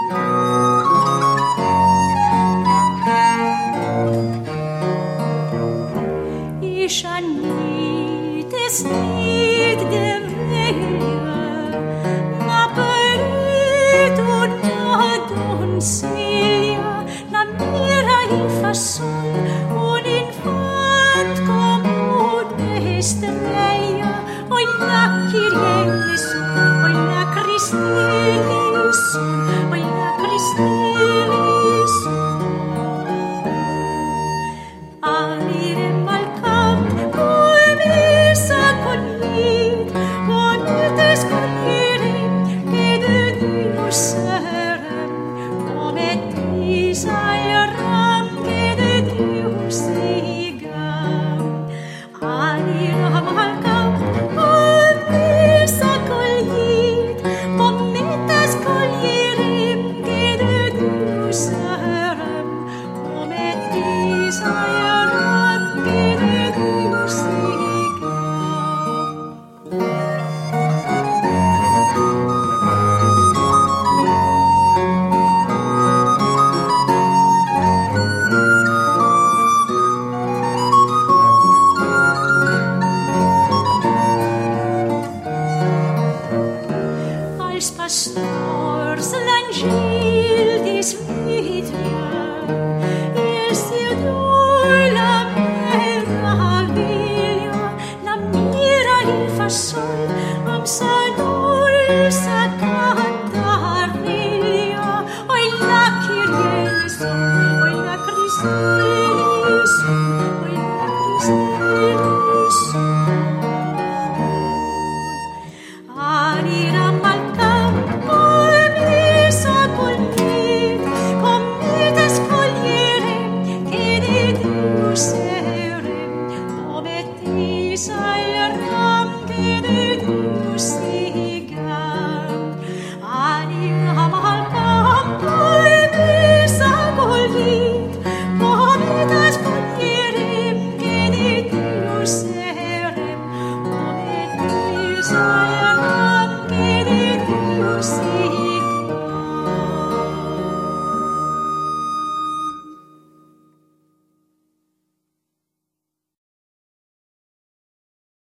Ishanites nit de veia, ma peritur na doncella, la mira in fasson, un infant comune estrella, oi la Kyrie eleison, oi la Christe eleison, oi la Christe eleison. Alirem al camp, comis acollit, bonites coglierem, che de Dios serem, prometis al ram, che de Dios sigam. Alirem al camp, comis acollit, bonites coglierem, che de Dios serem, prometis al ram, che de Dios sigam. Als pastors l'angil disvitria, il Signor la meraviglia, la mira il fa sol, am sa dolça cantarilla, oi la Kyrie eleison, oi la Christe eleison, oi la Christe eleison. Aniram al camp, comis acollit, comites coglierem, che de Dios serem, prometis al ram, che de